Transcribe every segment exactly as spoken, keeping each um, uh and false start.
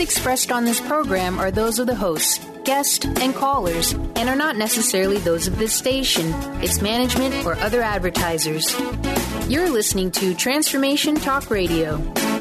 expressed on this program are those of the hosts, guests, and callers, and are not necessarily those of this station, its management, or other advertisers. You're listening to Transformation Talk Radio.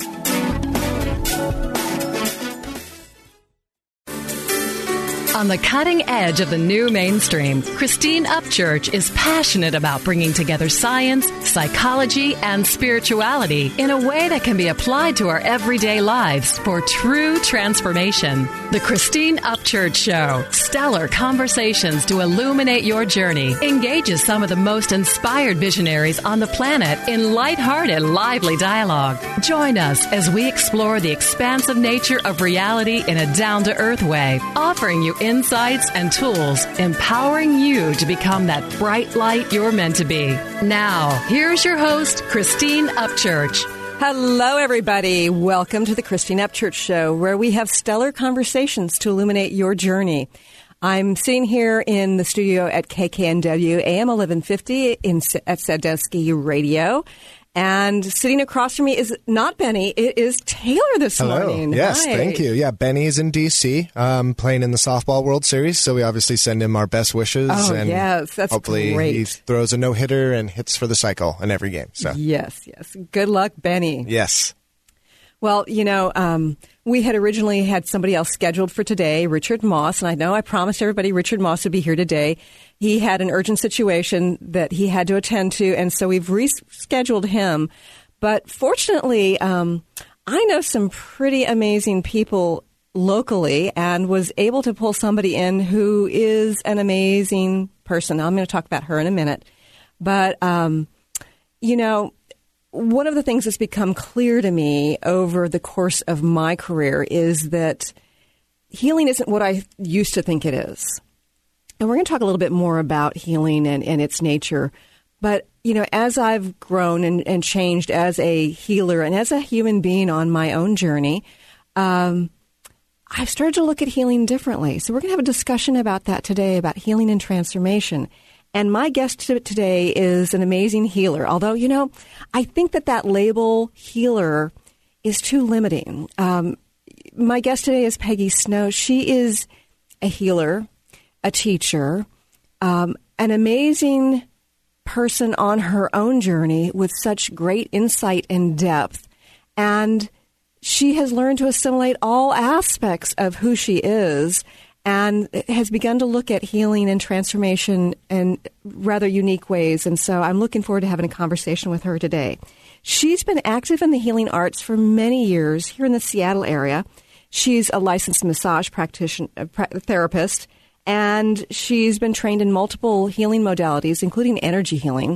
On the cutting edge of the new mainstream, Christine Upchurch is passionate about bringing together science, psychology, and spirituality in a way that can be applied to our everyday lives for true transformation. The Christine Upchurch Show, stellar conversations to illuminate your journey, engages some of the most inspired visionaries on the planet in lighthearted, lively dialogue. Join us as we explore the expansive nature of reality in a down-to-earth way, offering you insights and tools, empowering you to become that bright light you're meant to be. Now, here's your host, Christine Upchurch. Hello, everybody. Welcome to the Christine Upchurch Show, where we have stellar conversations to illuminate your journey. I'm sitting here in the studio at K K N W A M eleven fifty in, at Sandusky Radio. And sitting across from me is not Benny, it is Taylor this Hello. morning. Yes, Hi. thank you. Yeah, Benny's in D C um, playing in the Softball World Series, so we obviously send him our best wishes. Oh, and yes, that's hopefully great. he throws a no-hitter and hits for the cycle in every game. So Yes, yes. Good luck, Benny. yes. Well, you know, um, we had originally had somebody else scheduled for today, Richard Moss, and I know I promised everybody Richard Moss would be here today. He had an urgent situation that he had to attend to, and so we've rescheduled him. But fortunately, um, I know some pretty amazing people locally and was able to pull somebody in who is an amazing person. I'm going to talk about her in a minute. But, um, you know, one of the things that's become clear to me over the course of my career is that healing isn't what I used to think it is. And we're going to talk a little bit more about healing and, and its nature. But, you know, as I've grown and, and changed as a healer and as a human being on my own journey, um, I've started to look at healing differently. So we're going to have a discussion about that today, about healing and transformation. And my guest today is an amazing healer. Although, you know, I think that that label healer is too limiting. Um, my guest today is Peggy Snow. She is a healer, a teacher, um, an amazing person on her own journey with such great insight and depth. And she has learned to assimilate all aspects of who she is and has begun to look at healing and transformation in rather unique ways. And so I'm looking forward to having a conversation with her today. She's been active in the healing arts for many years here in the Seattle area. She's a licensed massage practitioner, therapist, and she's been trained in multiple healing modalities, including energy healing.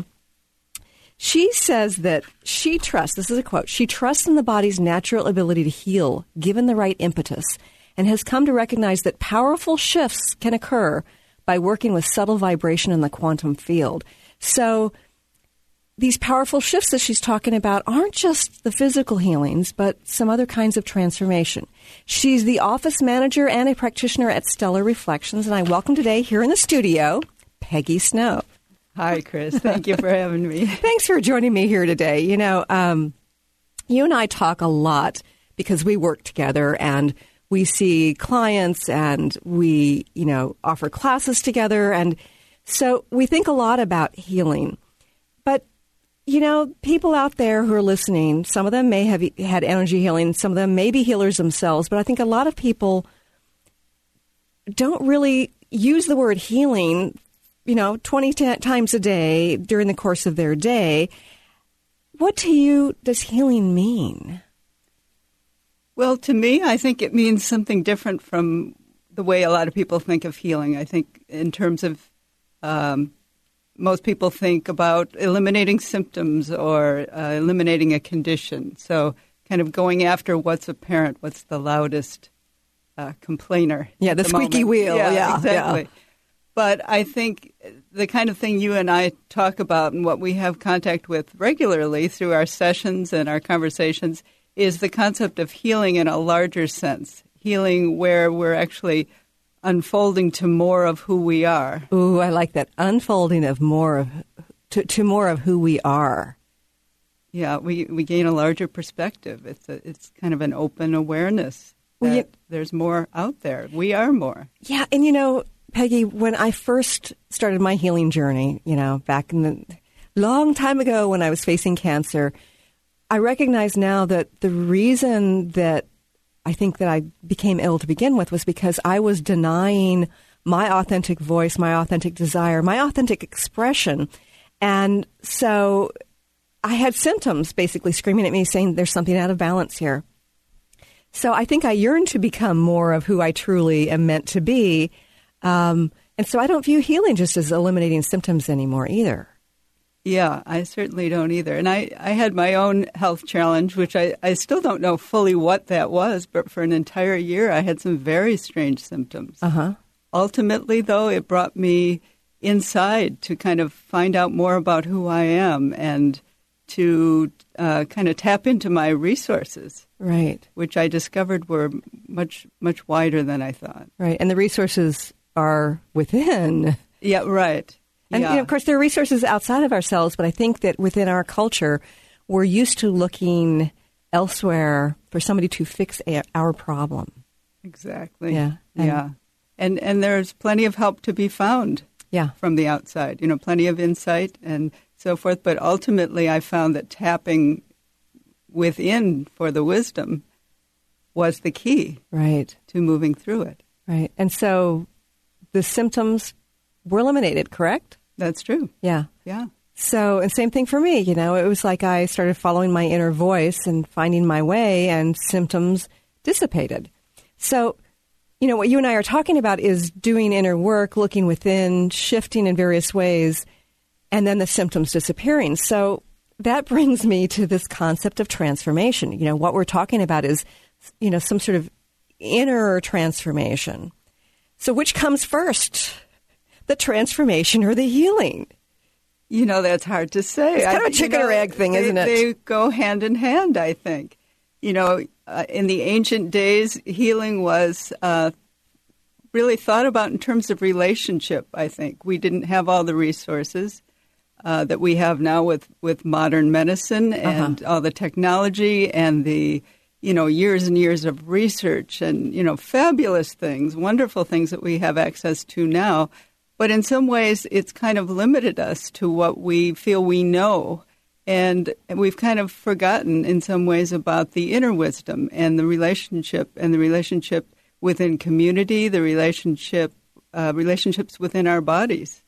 She says that she trusts, this is a quote, she trusts in the body's natural ability to heal, given the right impetus, and has come to recognize that powerful shifts can occur by working with subtle vibration in the quantum field. So these powerful shifts that she's talking about aren't just the physical healings, but some other kinds of transformation. She's the office manager and a practitioner at Stellar Reflections, and I welcome today here in the studio, Peggy Snow. Hi, Chris. Thank you for having me. Thanks for joining me here today. You know, um, you and I talk a lot because we work together and we see clients and we, you know, offer classes together. And so we think a lot about healing. But, you know, people out there who are listening, some of them may have had energy healing. Some of them may be healers themselves. But I think a lot of people don't really use the word healing, you know, twenty times a day during the course of their day. What to you does healing mean? Well, to me, I think it means something different from the way a lot of people think of healing. I think in terms of um, most people think about eliminating symptoms or uh, eliminating a condition. So kind of going after what's apparent, what's the loudest uh, complainer. Yeah, the, the squeaky moment. wheel. Yeah, yeah exactly. Yeah. But I think the kind of thing you and I talk about and what we have contact with regularly through our sessions and our conversations is the concept of healing in a larger sense, healing where we're actually unfolding to more of who we are. Ooh, I like that, unfolding of more of to, to more of who we are. Yeah, we, we gain a larger perspective. It's a, it's kind of an open awareness that well, you, there's more out there. We are more. Yeah, and you know, Peggy, when I first started my healing journey, you know, back in the long time ago when I was facing cancer, I recognize now that the reason that I think that I became ill to begin with was because I was denying my authentic voice, my authentic desire, my authentic expression. And so I had symptoms basically screaming at me saying there's something out of balance here. So I think I yearned to become more of who I truly am meant to be. Um, and so I don't view healing just as eliminating symptoms anymore either. Yeah, I certainly don't either. And I, I had my own health challenge, which I, I still don't know fully what that was, but for an entire year I had some very strange symptoms. Uh-huh. Ultimately, though, it brought me inside to kind of find out more about who I am and to uh, kind of tap into my resources. Right. Which I discovered were much, much wider than I thought. Right. And the resources are within. Yeah, right. And, yeah. you know, of course, there are resources outside of ourselves, but I think that within our culture, we're used to looking elsewhere for somebody to fix a, our problem. Exactly. Yeah. And, yeah. And and there's plenty of help to be found yeah. from the outside, you know, plenty of insight and so forth. But ultimately, I found that tapping within for the wisdom was the key right. to moving through it. Right. And so the symptoms were eliminated, correct? That's true. Yeah. Yeah. So, and same thing for me, you know, it was like I started following my inner voice and finding my way and symptoms dissipated. So, you know, what you and I are talking about is doing inner work, looking within, shifting in various ways, and then the symptoms disappearing. So that brings me to this concept of transformation. You know, what we're talking about is, you know, some sort of inner transformation. So which comes first? The transformation or the healing? You know, that's hard to say. It's kind of a chicken you know, or egg thing, they, isn't it? They go hand in hand, I think. You know, uh, in the ancient days, healing was uh, really thought about in terms of relationship, I think. We didn't have all the resources uh, that we have now with, with modern medicine and uh-huh. all the technology and the, you know, years and years of research and, you know, fabulous things, wonderful things that we have access to now. But in some ways, it's kind of limited us to what we feel we know. And we've kind of forgotten in some ways about the inner wisdom and the relationship and the relationship within community, the relationship, uh, relationships within our bodies.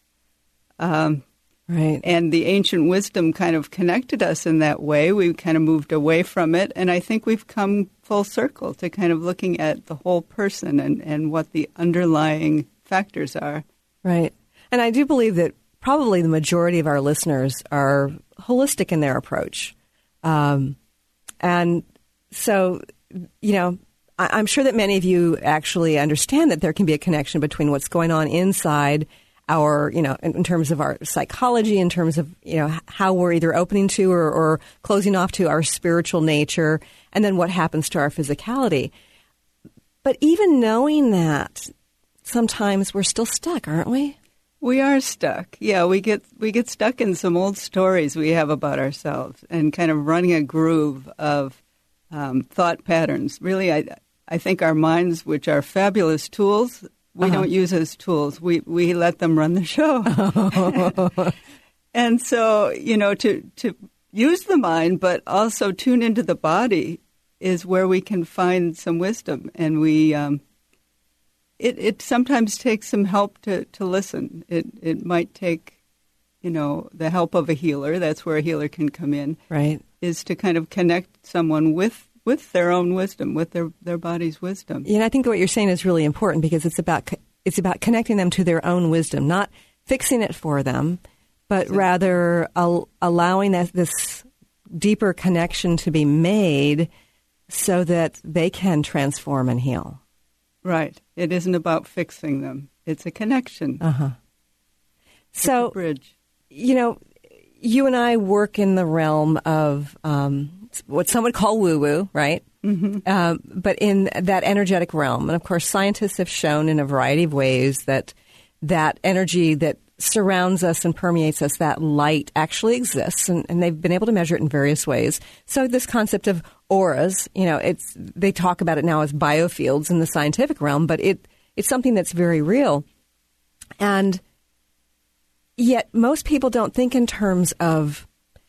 Um, right. And the ancient wisdom kind of connected us in that way. We kind of moved away from it. And I think we've come full circle to kind of looking at the whole person and, and what the underlying factors are. Right. And I do believe that probably the majority of our listeners are holistic in their approach. Um, and so, you know, I, I'm sure that many of you actually understand that there can be a connection between what's going on inside our, you know, in, in terms of our psychology, in terms of, you know, how we're either opening to or, or closing off to our spiritual nature, and then what happens to our physicality. But even knowing that, sometimes we're still stuck, aren't we? We are stuck. Yeah, we get we get stuck in some old stories we have about ourselves and kind of running a groove of um, thought patterns. Really, I I think our minds, which are fabulous tools, we uh-huh. don't use as tools. We we let them run the show. And so, you know, to, to use the mind, but also tune into the body is where we can find some wisdom. And we... Um, It, it sometimes takes some help to, to listen. It it might take, you know, the help of a healer. That's where a healer can come in. Right. Is to kind of connect someone with, with their own wisdom, with their, their body's wisdom. Yeah, and I think what you're saying is really important because it's about it's about connecting them to their own wisdom, not fixing it for them, but exactly. rather al- allowing that, this deeper connection to be made so that they can transform and heal. Right. It isn't about fixing them. It's a connection. Uh-huh. So, it's a bridge. You know, you and I work in the realm of um, what some would call woo-woo, right? Mm-hmm. Um, but in that energetic realm. And, of course, scientists have shown in a variety of ways that that energy that surrounds us and permeates us, that light actually exists. And, and they've been able to measure it in various ways. So this concept of auras. You know, it's they talk about it now as biofields in the scientific realm, but it it's something that's very real. And yet most people don't think in terms of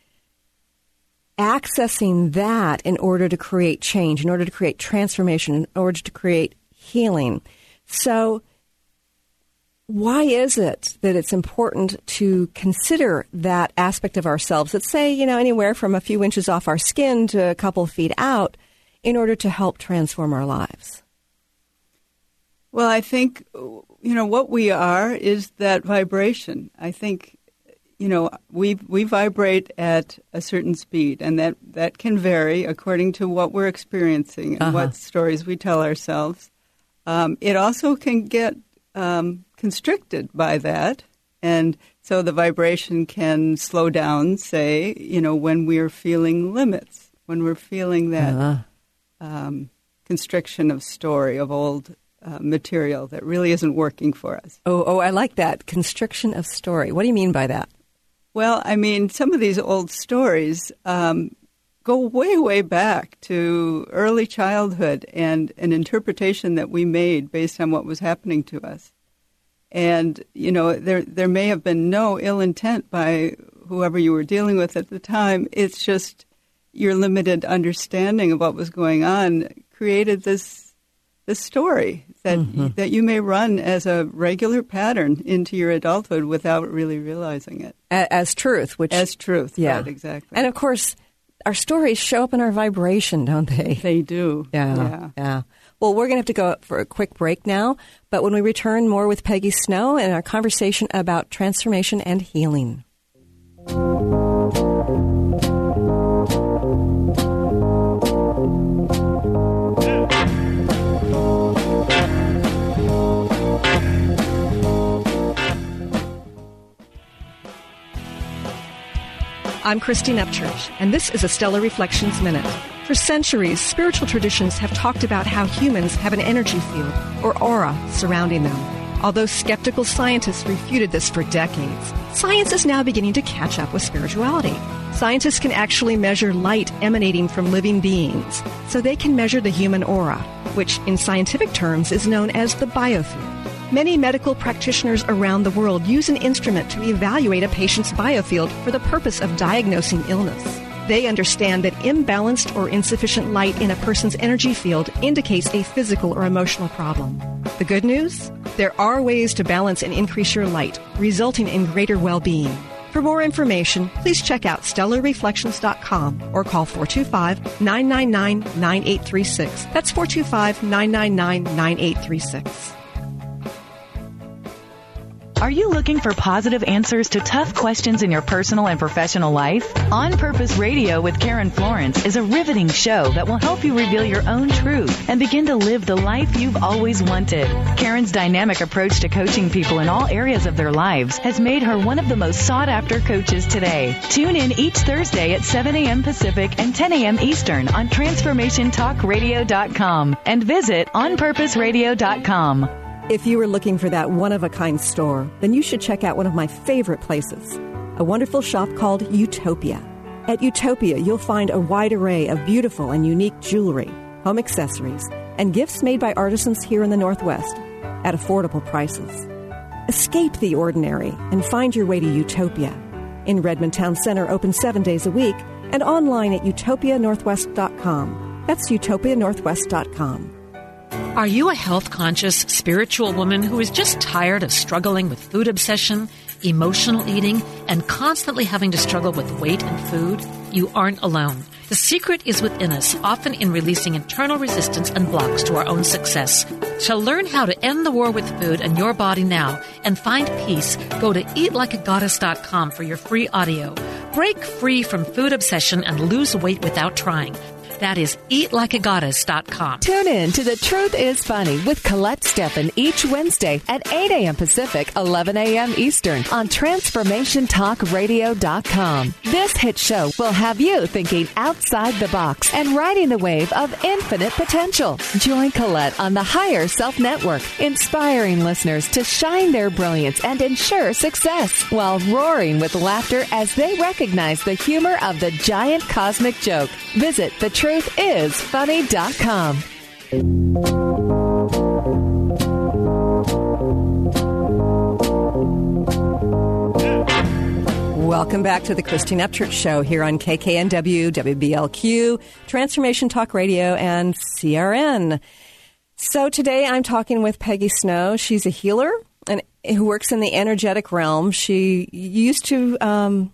accessing that in order to create change, in order to create transformation, in order to create healing. So why is it that it's important to consider that aspect of ourselves, let's say, you know, anywhere from a few inches off our skin to a couple of feet out, in order to help transform our lives? Well, I think, you know, what we are is that vibration. I think, you know, we we vibrate at a certain speed, and that, that can vary according to what we're experiencing and uh-huh. what stories we tell ourselves. Um, it also can get um, constricted by that, and so the vibration can slow down, say, you know, when we're feeling limits, when we're feeling that uh-huh. um, constriction of story, of old uh, material that really isn't working for us. Oh, oh, I like that, constriction of story. What do you mean by that? Well, I mean, some of these old stories um, go way, way back to early childhood and an interpretation that we made based on what was happening to us. And, you know, there there may have been no ill intent by whoever you were dealing with at the time. It's just your limited understanding of what was going on created this this story that mm-hmm. that you may run as a regular pattern into your adulthood without really realizing it. As truth. which As truth, yeah. right, exactly. And, of course, our stories show up in our vibration, don't they? They do. Yeah, yeah. yeah. Well, we're going to have to go for a quick break now, but when we return, more with Peggy Snow and our conversation about transformation and healing. I'm Christine Upchurch, and this is a Stellar Reflections Minute. For centuries, spiritual traditions have talked about how humans have an energy field, or aura, surrounding them. Although skeptical scientists refuted this for decades, science is now beginning to catch up with spirituality. Scientists can actually measure light emanating from living beings, so they can measure the human aura, which in scientific terms is known as the biofield. Many medical practitioners around the world use an instrument to evaluate a patient's biofield for the purpose of diagnosing illness. They understand that imbalanced or insufficient light in a person's energy field indicates a physical or emotional problem. The good news? There are ways to balance and increase your light, resulting in greater well-being. For more information, please check out stellar reflections dot com or call four two five, nine nine nine, nine eight three six. That's four two five, nine nine nine, nine eight three six. Are you looking for positive answers to tough questions in your personal and professional life? On Purpose Radio with Karen Florence is a riveting show that will help you reveal your own truth and begin to live the life you've always wanted. Karen's dynamic approach to coaching people in all areas of their lives has made her one of the most sought-after coaches today. Tune in each Thursday at seven a.m. Pacific and ten a.m. Eastern on transformation talk radio dot com and visit on purpose radio dot com. If you were looking for that one-of-a-kind store, then you should check out one of my favorite places, a wonderful shop called Utopia. At Utopia, you'll find a wide array of beautiful and unique jewelry, home accessories, and gifts made by artisans here in the Northwest at affordable prices. Escape the ordinary and find your way to Utopia. In Redmond Town Center, open seven days a week, and online at utopia northwest dot com. That's utopia northwest dot com. Are you a health-conscious, spiritual woman who is just tired of struggling with food obsession, emotional eating, and constantly having to struggle with weight and food? You aren't alone. The secret is within us, often in releasing internal resistance and blocks to our own success. To learn how to end the war with food and your body now and find peace, go to eat like a goddess dot com for your free audio. Break free from food obsession and lose weight without trying. That is eat like a goddess dot com. Tune in to The Truth is Funny with Colette Steffen each Wednesday at eight a.m. Pacific, eleven a.m. Eastern on transformation talk radio dot com. This hit show will have you thinking outside the box and riding the wave of infinite potential. Join Colette on the Higher Self Network, inspiring listeners to shine their brilliance and ensure success while roaring with laughter as they recognize the humor of the giant cosmic joke. Visit the truth truth is funny dot com. Welcome back to the Christine Upchurch Show here on K K N W, W B L Q, Transformation Talk Radio, and C R N. So today I'm talking with Peggy Snow. She's a healer and who works in the energetic realm. She used to um,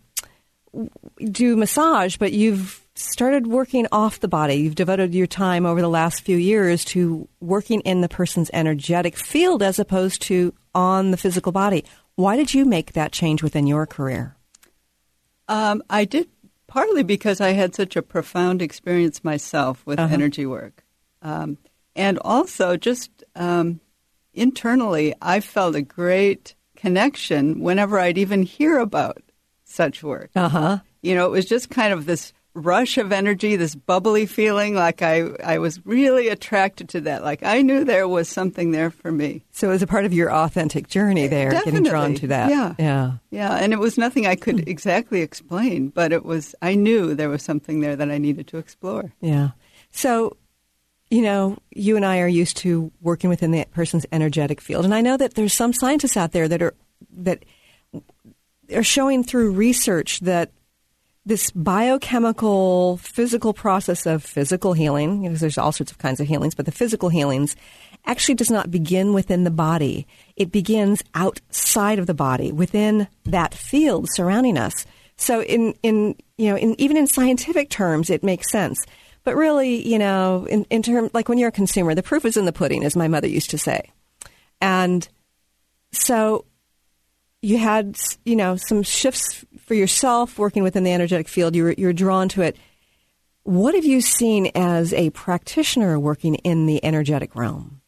do massage, but you've started working off the body. You've devoted your time over the last few years to working in the person's energetic field as opposed to on the physical body. Why did you make that change within your career? Um, I did partly because I had such a profound experience myself with uh-huh. energy work. Um, and also just um, internally, I felt a great connection whenever I'd even hear about such work. Uh-huh. You know, it was just kind of this rush of energy, this bubbly feeling, like I, I was really attracted to that. Like I knew there was something there for me. So it was a part of your authentic journey there, Definitely. Getting drawn to that. Yeah. Yeah. Yeah, and it was nothing I could exactly explain, but it was, I knew there was something there that I needed to explore. Yeah. So, you know, you and I are used to working within that person's energetic field. And I know that there's some scientists out there that are, that are showing through research that this biochemical, physical process of physical healing, because there's all sorts of kinds of healings, but the physical healings actually does not begin within the body. It begins outside of the body, within that field surrounding us. So in, in you know, in, even in scientific terms, it makes sense. But really, you know, in, in terms, like when you're a consumer, the proof is in the pudding, as my mother used to say. And so you had, you know, some shifts for yourself working within the energetic field. You were, you were drawn to it. What have you seen as a practitioner working in the energetic realm?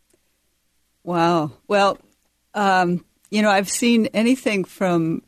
Wow. Well, um, you know, I've seen anything from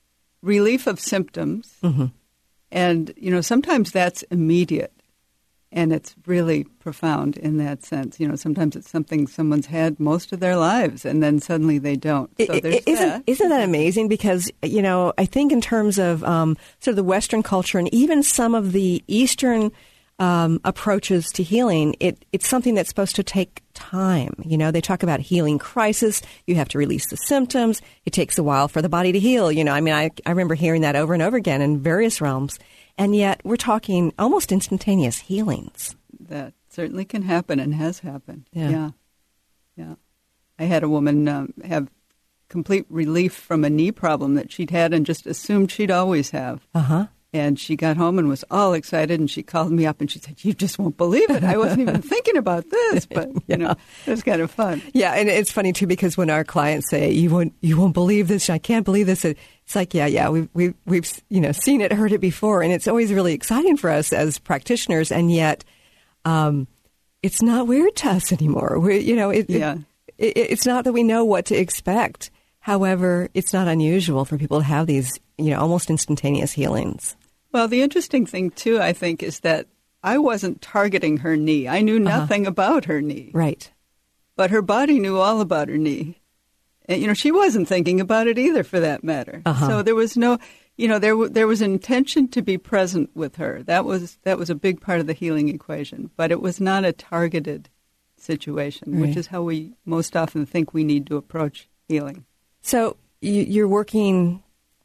relief of symptoms, mm-hmm. and, you know, sometimes that's immediate. And it's really profound in that sense. You know, sometimes it's something someone's had most of their lives, and then suddenly they don't. So it, there's it, isn't, that. Isn't that amazing? Because, you know, I think in terms of um, sort of the Western culture and even some of the Eastern um, approaches to healing, it, it's something that's supposed to take time. You know, they talk about healing crisis. You have to release the symptoms. It takes a while for the body to heal. You know, I mean, I, I remember hearing that over and over again in various realms. And yet we're talking almost instantaneous healings. That certainly can happen and has happened. Yeah. Yeah. yeah. I had a woman um, have complete relief from a knee problem that she'd had and just assumed she'd always have. Uh-huh. And she got home and was all excited, and she called me up and she said, "You just won't believe it. I wasn't even thinking about this." But, yeah. you know, it was kind of fun. Yeah, and it's funny, too, because when our clients say, you won't you won't believe this, I can't believe this, it's like, yeah, yeah, we've, we've, we've you know, seen it, heard it before, and it's always really exciting for us as practitioners, and yet um, it's not weird to us anymore. We, you know, it, yeah. it, it, it's not that we know what to expect. However, it's not unusual for people to have these, you know, almost instantaneous healings. Well, the interesting thing, too, I think, is that I wasn't targeting her knee. I knew nothing uh-huh. about her knee. Right. But her body knew all about her knee. And, you know, she wasn't thinking about it either, for that matter. Uh-huh. So there was no, you know, there there was an intention to be present with her. That was that was a big part of the healing equation. But it was not a targeted situation, right. which is how we most often think we need to approach healing. So you, you're working,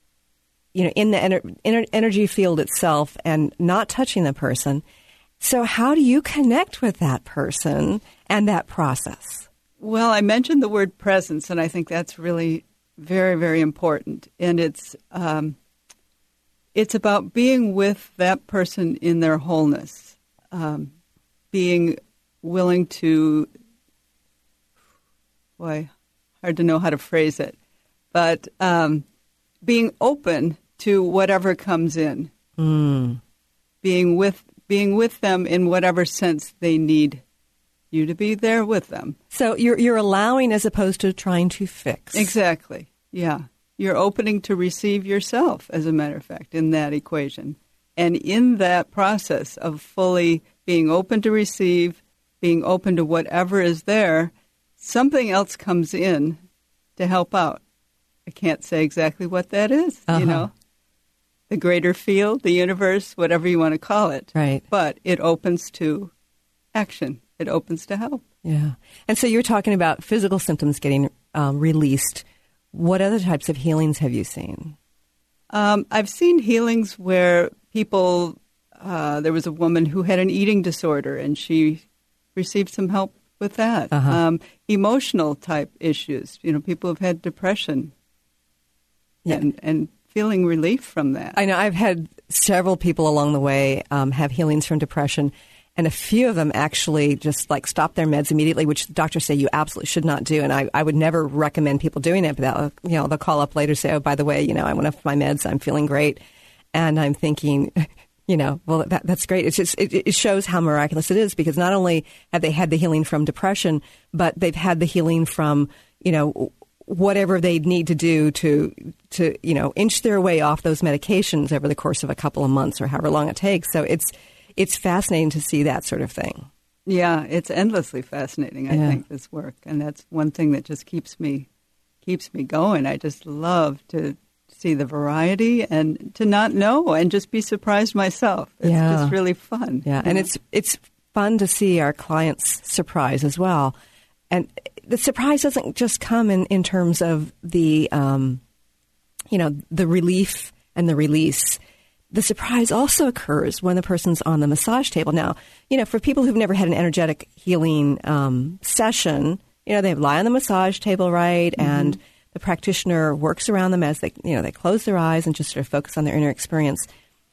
you know, in the ener- ener- energy field itself and not touching the person. So how do you connect with that person and that process? Well, I mentioned the word presence, and I think that's really very, very important. And it's um, it's about being with that person in their wholeness, um, being willing to, boy, hard to know how to phrase it, but um, being open to whatever comes in, mm. being with being with them in whatever sense they need you to be there with them. So you're you're allowing as opposed to trying to fix. Exactly. Yeah. You're opening to receive yourself, as a matter of fact, in that equation. And in that process of fully being open to receive, being open to whatever is there, something else comes in to help out. I can't say exactly what that is, uh-huh. you know. the greater field, the universe, whatever you want to call it. Right. But it opens to action. It opens to help. Yeah. And so you're talking about physical symptoms getting um, released. What other types of healings have you seen? Um, I've seen healings where people, uh, there was a woman who had an eating disorder, and she received some help with that. Uh-huh. Um, emotional type issues, you know, people have had depression Yeah. and, and feeling relief from that. I know I've had several people along the way um, have healings from depression, and a few of them actually just like stop their meds immediately, which the doctors say you absolutely should not do. And I, I would never recommend people doing it. But they'll, you know, they'll call up later and say, oh, by the way, you know, I went off my meds. I'm feeling great. And I'm thinking, you know, well, that, that's great. It's just, it, it shows how miraculous it is, because not only have they had the healing from depression, but they've had the healing from, you know, whatever they need to do to, to, you know, inch their way off those medications over the course of a couple of months or however long it takes. So it's, it's fascinating to see that sort of thing. Yeah, it's endlessly fascinating, I Yeah. think, this work. And that's one thing that just keeps me, keeps me going. I just love to see the variety and to not know and just be surprised myself. It's Yeah. just really fun. Yeah, and it's it's fun to see our clients surprise as well. And the surprise doesn't just come in, in terms of the, um, you know, the relief and the release. The surprise also occurs when the person's on the massage table. Now, you know, for people who've never had an energetic healing um, session, you know, they lie on the massage table, right? Mm-hmm. And the practitioner works around them as they, you know, they close their eyes and just sort of focus on their inner experience.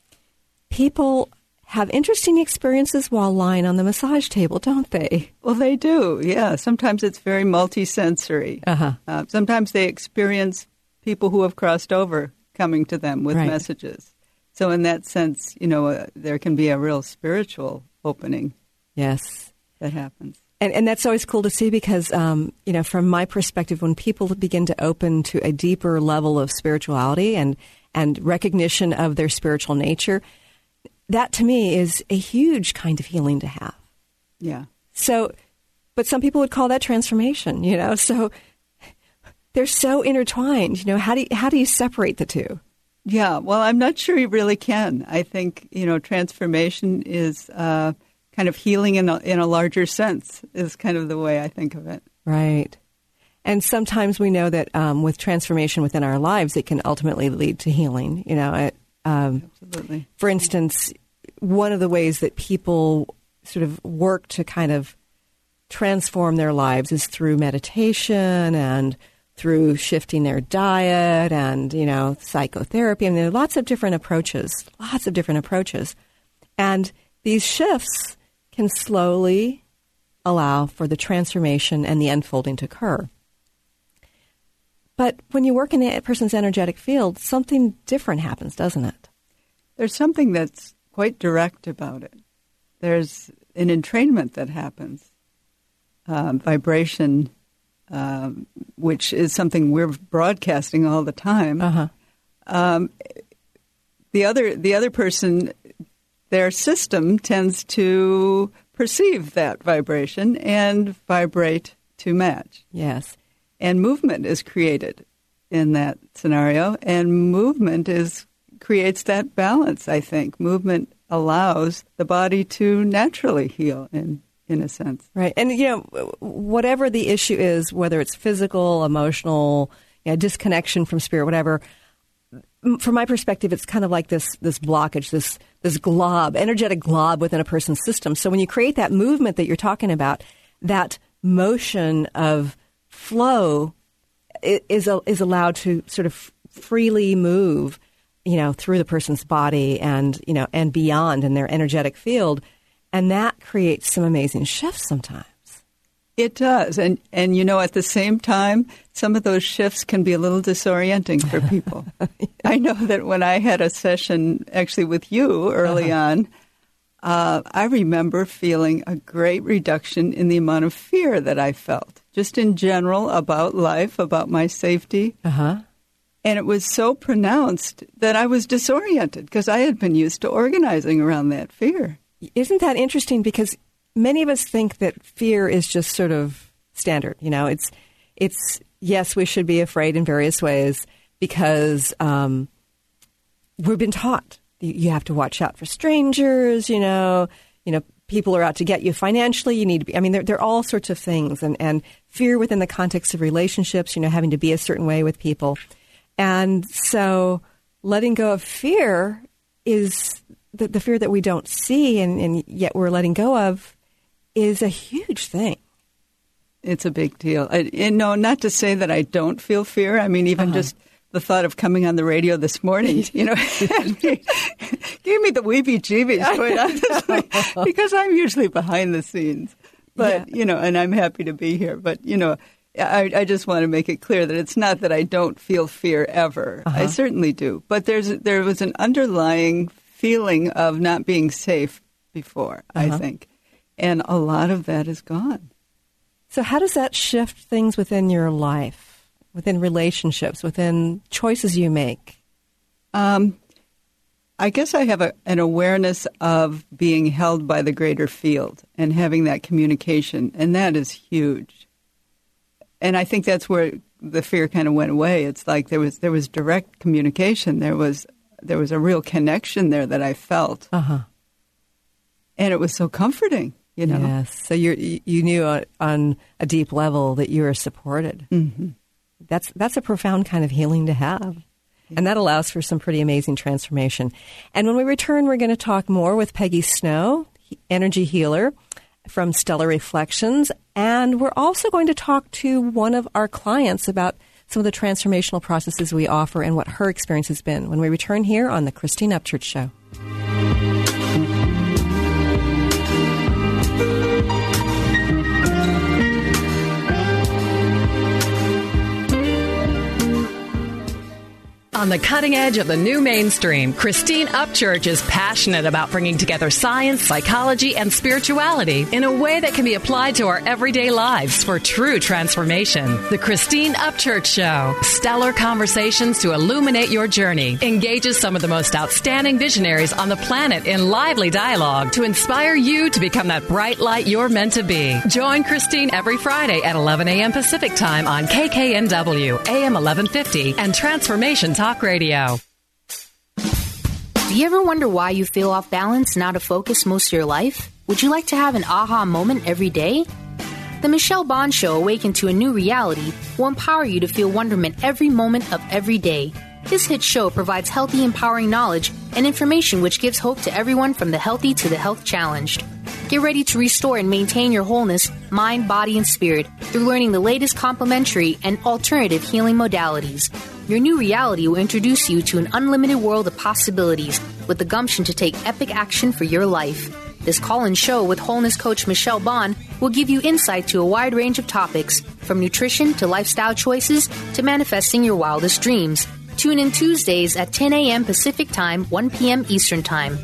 People have interesting experiences while lying on the massage table, don't they? Well, they do, yeah. Sometimes it's very multisensory. Uh-huh. Uh, sometimes they experience people who have crossed over coming to them with Right. messages. So in that sense, you know, uh, there can be a real spiritual opening Yes. that happens. And, and that's always cool to see because, um, you know, from my perspective, when people begin to open to a deeper level of spirituality and, and recognition of their spiritual nature, that to me is a huge kind of healing to have. Yeah. So, but some people would call that transformation, you know, so they're so intertwined, you know, how do you, how do you separate the two? Yeah, well, I'm not sure you really can. I think, you know, transformation is uh, kind of healing in a, in a larger sense is kind of the way I think of it. Right. And sometimes we know that um, with transformation within our lives, it can ultimately lead to healing. You know, it, um, Absolutely. For instance, one of the ways that people sort of work to kind of transform their lives is through meditation and through shifting their diet and, you know, psychotherapy. I mean, there are lots of different approaches, lots of different approaches. And these shifts can slowly allow for the transformation and the unfolding to occur. But when you work in a person's energetic field, something different happens, doesn't it? There's something that's quite direct about it. There's an entrainment that happens, um, vibration, um, which is something we're broadcasting all the time. Uh-huh. Um, the other, the other person, their system tends to perceive that vibration and vibrate to match. Yes. And movement is created in that scenario, and movement is creates that balance, I think. Movement allows the body to naturally heal in, in a sense. Right. And, you know, whatever the issue is, whether it's physical, emotional, you know, disconnection from spirit, whatever, from my perspective, it's kind of like this this blockage, this this glob, energetic glob within a person's system. So when you create that movement that you're talking about, that motion of flow is is allowed to sort of freely move, you know, through the person's body and, you know, and beyond in their energetic field. And that creates some amazing shifts sometimes. It does. And, and you know, at the same time, some of those shifts can be a little disorienting for people. Yeah. I know that when I had a session actually with you early uh-huh. on, uh, I remember feeling a great reduction in the amount of fear that I felt, just in general about life, about my safety. Uh-huh. And it was so pronounced that I was disoriented because I had been used to organizing around that fear. Isn't that interesting? Because many of us think that fear is just sort of standard. You know, it's, it's yes, we should be afraid in various ways because, um, we've been taught you, you have to watch out for strangers, you know, you know, people are out to get you financially. You need to be, I mean, there, there are all sorts of things, and, and fear within the context of relationships, you know, having to be a certain way with people. And so letting go of fear is the, the fear that we don't see and, and yet we're letting go of is a huge thing. It's a big deal. I, and no, not to say that I don't feel fear. I mean, even uh-huh. just the thought of coming on the radio this morning, you know, gave me the weebie-jeebies quite honestly, because I'm usually behind the scenes. But, yeah. you know, and I'm happy to be here. But, you know, I, I just want to make it clear that it's not that I don't feel fear ever. Uh-huh. I certainly do. But there's there was an underlying feeling of not being safe before, uh-huh. I think. And a lot of that is gone. So how does that shift things within your life, within relationships, within choices you make? Um, I guess I have a, an awareness of being held by the greater field and having that communication, and that is huge. And I think that's where the fear kind of went away. It's like there was there was direct communication. There was there was a real connection there that I felt, uh-huh. and it was so comforting. You know? Yes. So you you knew on, on a deep level that you were supported. Mm-hmm. That's that's a profound kind of healing to have. Yeah. And that allows for some pretty amazing transformation. And when we return, we're going to talk more with Peggy Snow, energy healer from Stellar Reflections. And we're also going to talk to one of our clients about some of the transformational processes we offer and what her experience has been when we return here on The Christine Upchurch Show. On the cutting edge of the new mainstream, Christine Upchurch is passionate about bringing together science, psychology, and spirituality in a way that can be applied to our everyday lives for true transformation. The Christine Upchurch Show, stellar conversations to illuminate your journey, engages some of the most outstanding visionaries on the planet in lively dialogue to inspire you to become that bright light you're meant to be. Join Christine every Friday at eleven a.m. Pacific Time on K K N W, A M eleven fifty, and Transformation Talk Radio. Do you ever wonder why you feel off balance and out of focus most of your life? Would you like to have an aha moment every day? The Michelle Bond Show, Awaken to a New Reality, will empower you to feel wonderment every moment of every day. This hit show provides healthy, empowering knowledge and information which gives hope to everyone from the healthy to the health challenged. Get ready to restore and maintain your wholeness, mind, body, and spirit through learning the latest complementary and alternative healing modalities. Your new reality will introduce you to an unlimited world of possibilities with the gumption to take epic action for your life. This call-in show with wholeness coach Michelle Bond will give you insight to a wide range of topics, from nutrition to lifestyle choices to manifesting your wildest dreams. Tune in Tuesdays at ten a.m. Pacific Time, one p.m. Eastern Time.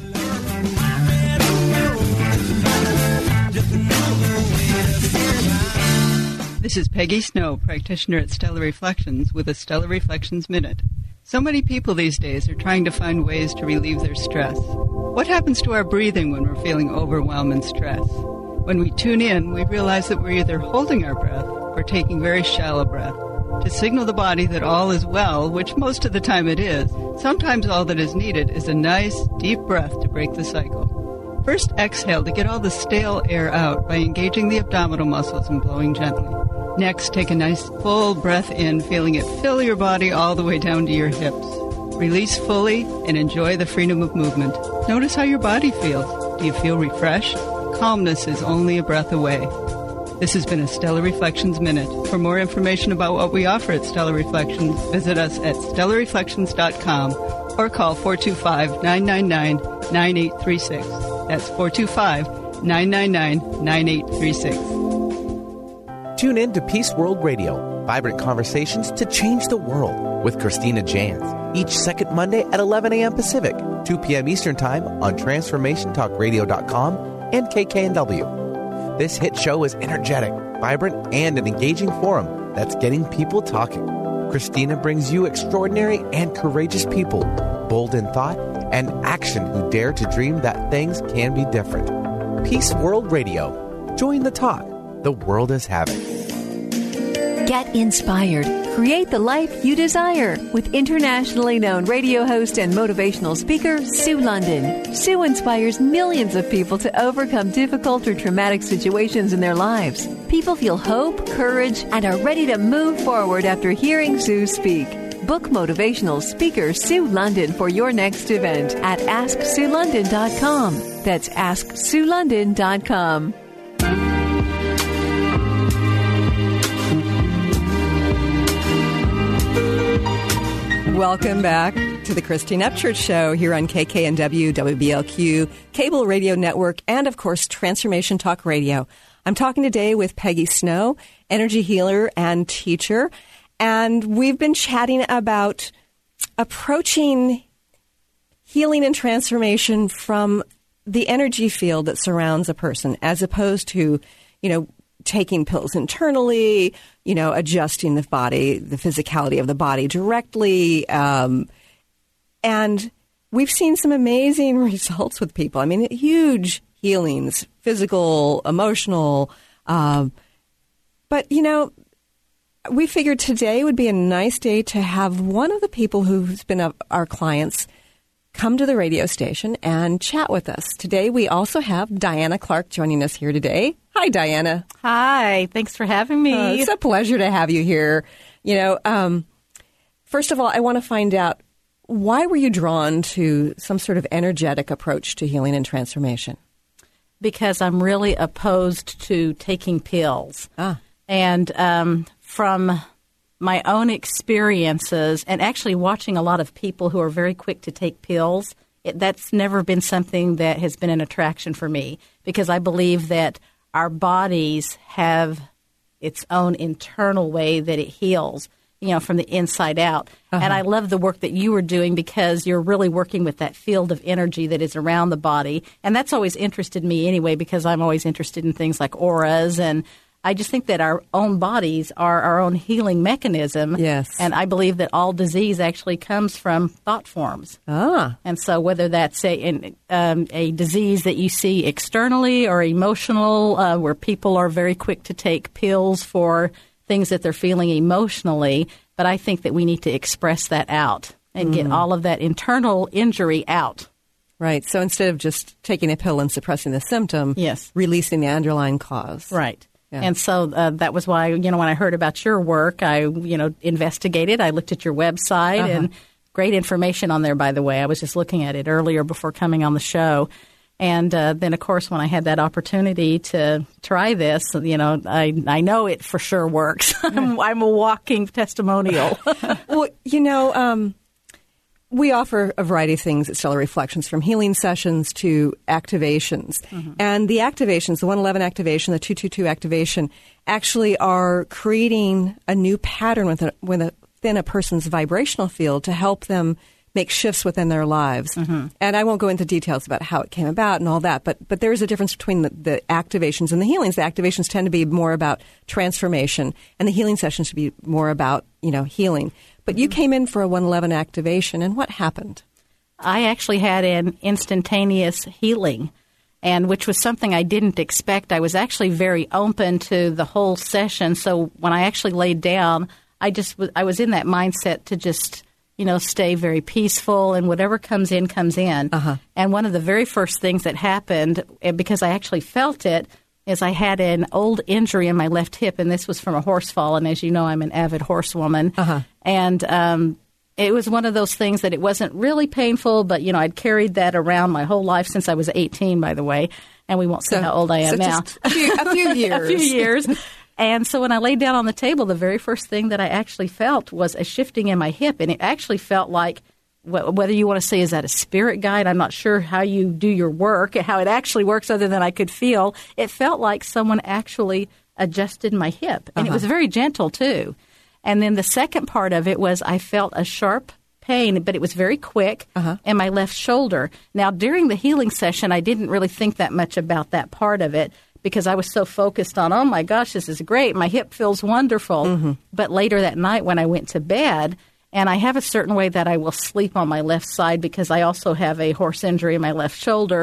This is Peggy Snow, practitioner at Stellar Reflections, with a Stellar Reflections Minute. So many people these days are trying to find ways to relieve their stress. What happens to our breathing when we're feeling overwhelm and stress? When we tune in, we realize that we're either holding our breath or taking very shallow breath to signal the body that all is well, which most of the time it is. Sometimes all that is needed is a nice, deep breath to break the cycle. First, exhale to get all the stale air out by engaging the abdominal muscles and blowing gently. Next, take a nice full breath in, feeling it fill your body all the way down to your hips. Release fully and enjoy the freedom of movement. Notice how your body feels. Do you feel refreshed? Calmness is only a breath away. This has been a Stellar Reflections Minute. For more information about what we offer at Stellar Reflections, visit us at stellar reflections dot com or call four two five, nine nine nine, nine eight three six. That's four two five, nine nine nine, nine eight three six. Tune in to Peace World Radio, vibrant conversations to change the world with Christina Jans, each second Monday at eleven a.m. Pacific, two p.m. Eastern Time on transformation talk radio dot com and K K N W. This hit show is energetic, vibrant, and an engaging forum that's getting people talking. Christina brings you extraordinary and courageous people, bold in thought and action, who dare to dream that things can be different. Peace World Radio. Join the talk the world is having. Get inspired, Create the life you desire with internationally known radio host and motivational speaker, Sue London. Sue inspires millions of people to overcome difficult or traumatic situations in their lives. People feel hope, courage, and are ready to move forward after hearing Sue speak. Book motivational speaker Sue London for your next event at ask sue london dot com. That's ask sue london dot com. Welcome back to the Christine Upchurch Show here on K K N W, W B L Q, Cable Radio Network, and, of course, Transformation Talk Radio. I'm talking today with Peggy Snow, energy healer and teacher, and we've been chatting about approaching healing and transformation from the energy field that surrounds a person, as opposed to, you know, taking pills internally, you know, adjusting the body, the physicality of the body directly. Um, and we've seen some amazing results with people. I mean, huge healings, physical, emotional. Um, but, you know, we figured today would be a nice day to have one of the people who's been a, our clients come to the radio station and chat with us. Today, we also have Diana Clark joining us here today. Hi, Diana. Hi. Thanks for having me. Uh, it's a pleasure to have you here. You know, um, first of all, I want to find out, why were you drawn to some sort of energetic approach to healing and transformation? Because I'm really opposed to taking pills. Ah. And um, from my own experiences, and actually watching a lot of people who are very quick to take pills, it, that's never been something that has been an attraction for me, because I believe that our bodies have its own internal way that it heals, you know, from the inside out. Uh-huh. And I love the work that you were doing, because you're really working with that field of energy that is around the body. And that's always interested me anyway, because I'm always interested in things like auras, and I just think that our own bodies are our own healing mechanism. Yes. And I believe that all disease actually comes from thought forms. Ah. And so whether that's a, an, um, a disease that you see externally or emotional, uh, where people are very quick to take pills for things that they're feeling emotionally, but I think that we need to express that out and mm. get all of that internal injury out. Right. So instead of just taking a pill and suppressing the symptom, yes, releasing the underlying cause. Right. Yeah. And so uh, that was why, you know, when I heard about your work, I, you know, investigated. I looked at your website, uh-huh. and great information on there, by the way. I was just looking at it earlier before coming on the show. And uh, then, of course, when I had that opportunity to try this, you know, I, I know it for sure works. I'm, I'm a walking testimonial. Well, you know, um, we offer a variety of things at Stellar Reflections, from healing sessions to activations. Mm-hmm. And the activations, the one eleven activation, the two two two activation, actually are creating a new pattern within, within a person's vibrational field to help them make shifts within their lives. Mm-hmm. And I won't go into details about how it came about and all that, but but there is a difference between the, the activations and the healings. The activations tend to be more about transformation, and the healing sessions should be more about, you know, healing. But you came in for a one eleven activation, and what happened? I actually had an instantaneous healing, and which was something I didn't expect. I was actually very open to the whole session. So when I actually laid down, I just was, I was in that mindset to just, you know, stay very peaceful, and whatever comes in, comes in. Uh-huh. And one of the very first things that happened, because I actually felt it, is I had an old injury in my left hip, and this was from a horse fall. And as you know, I'm an avid horsewoman. Uh-huh. And um, it was one of those things that it wasn't really painful, but, you know, I'd carried that around my whole life since I was eighteen, by the way. And we won't say so, how old I am so now. Just a few, a few years. a few years. And so when I laid down on the table, the very first thing that I actually felt was a shifting in my hip. And it actually felt like, whether you want to say, is that a spirit guide? I'm not sure how you do your work, how it actually works, other than I could feel. It felt like someone actually adjusted my hip. And uh-huh. it was very gentle, too. And then the second part of it was I felt a sharp pain, but it was very quick, uh-huh. in my left shoulder. Now, during the healing session, I didn't really think that much about that part of it, because I was so focused on, oh, my gosh, this is great. My hip feels wonderful. Mm-hmm. But later that night when I went to bed, and I have a certain way that I will sleep on my left side, because I also have a horse injury in my left shoulder.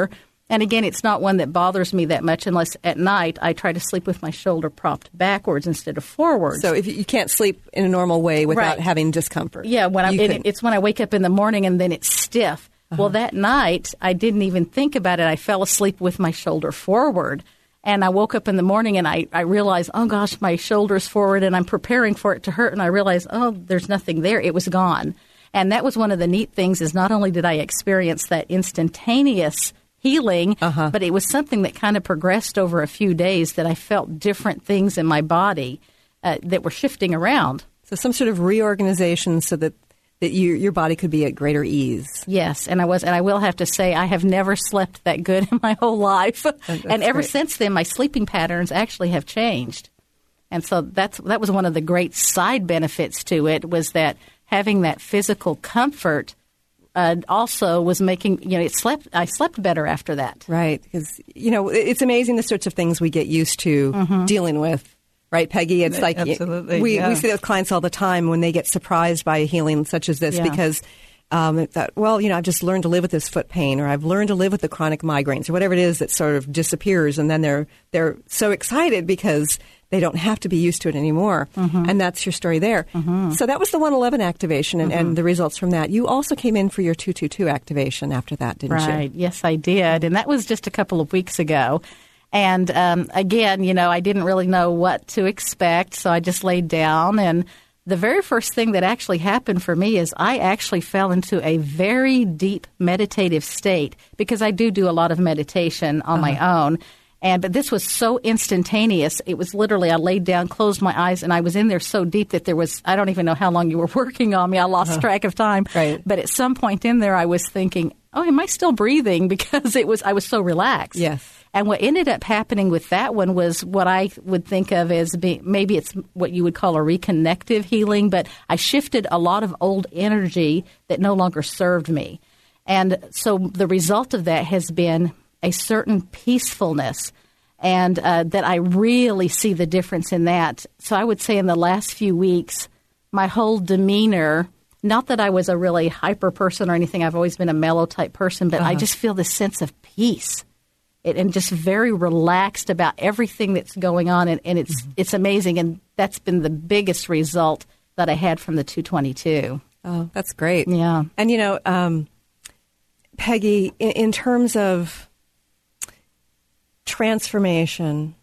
And again, it's not one that bothers me that much unless at night I try to sleep with my shoulder propped backwards instead of forwards. So if you, you can't sleep in a normal way without right. having discomfort. Yeah, when I, You and could- it's when I wake up in the morning and then it's stiff. Uh-huh. Well, that night I didn't even think about it. I fell asleep with my shoulder forward. And I woke up in the morning and I, I realized, oh, gosh, my shoulder's forward and I'm preparing for it to hurt. And I realized, oh, there's nothing there. It was gone. And that was one of the neat things is not only did I experience that instantaneous healing, Uh-huh. but it was something that kind of progressed over a few days that I felt different things in my body uh, that were shifting around. So some sort of reorganization so that, that you, your body could be at greater ease. Yes, and I was, and I will have to say, I have never slept that good in my whole life, That's and ever great. since then, my sleeping patterns actually have changed, and so that's that was one of the great side benefits to it was that having that physical comfort uh, also was making you know it slept. I slept better after that. Right, because, you know, it's amazing the sorts of things we get used to dealing with. Right, Peggy? It's like Absolutely, we, yeah. we see those clients all the time when they get surprised by a healing such as this Yeah. because um, it's that, well, you know, I've just learned to live with this foot pain or I've learned to live with the chronic migraines or whatever it is that sort of disappears. And then they're they're so excited because they don't have to be used to it anymore. Mm-hmm. And that's your story there. So that was the one eleven activation and, Mm-hmm. and the results from that. You also came in for your two two two activation after that, didn't you? Right. Yes, I did. And that was just a couple of weeks ago. And um, again, you know, I didn't really know what to expect, so I just laid down. And the very first thing that actually happened for me is I actually fell into a very deep meditative state because I do do a lot of meditation on Uh-huh. my own. And but this was so instantaneous. It was literally I laid down, closed my eyes, and I was in there so deep that there was I don't even know how long you were working on me. I lost Uh-huh. track of time. Right. But at some point in there, I was thinking, oh, am I still breathing? Because it was I was so relaxed. Yes. And what ended up happening with that one was what I would think of as being maybe it's what you would call a reconnective healing, but I shifted a lot of old energy that no longer served me. And so the result of that has been a certain peacefulness, and uh, that I really see the difference in that. So I would say in the last few weeks, my whole demeanor, not that I was a really hyper person or anything, I've always been a mellow type person, but I just feel this sense of peace. It, and just very relaxed about everything that's going on, and, and it's it's amazing. And that's been the biggest result that I had from the two twenty-two. Oh, that's great. Yeah. And, you know, um, Peggy, in, in terms of transformation,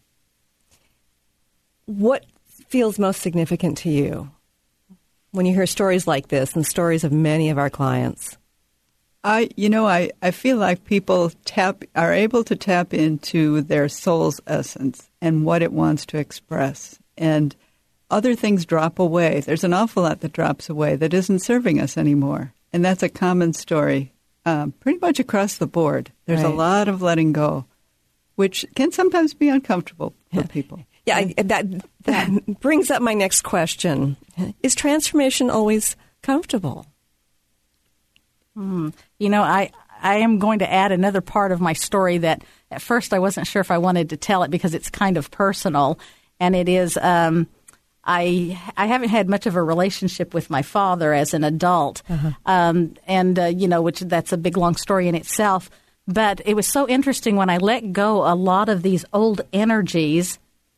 what feels most significant to you when you hear stories like this and stories of many of our clients? I, you know, I, I feel like people tap are able to tap into their soul's essence and what it wants to express, and other things drop away. There's an awful lot that drops away that isn't serving us anymore, and that's a common story, um, pretty much across the board. There's Right. a lot of letting go, which can sometimes be uncomfortable for people. Yeah, I, that that brings up my next question: is transformation always comfortable? Hmm. You know, I I am going to add another part of my story that at first I wasn't sure if I wanted to tell it because it's kind of personal, and it is um, I I haven't had much of a relationship with my father as an adult, Uh-huh. um, and uh, you know, which that's a big long story in itself. But it was so interesting when I let go a lot of these old energies.